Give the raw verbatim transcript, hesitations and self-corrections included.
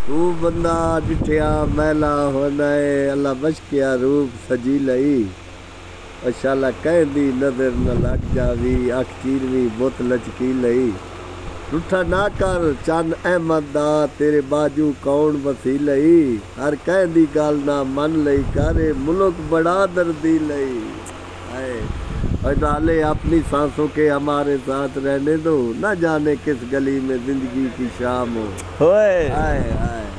तू बंदा डिठिया मैला होना है अल्लाह बच किया रूप सजी लई अशाला कह दी नजर न लग जावी अख चीरवी बुत लचकी लई रूठा ना कर चन अहमद दा तेरे बाजू कौन वसी लई हर कह दी गल ना मन लई करे मुल्क बड़ा दर्दी लई हाय और डाले अपनी सांसों के हमारे साथ रहने दो न जाने किस गली में जिंदगी की शाम हो होए हाय हाय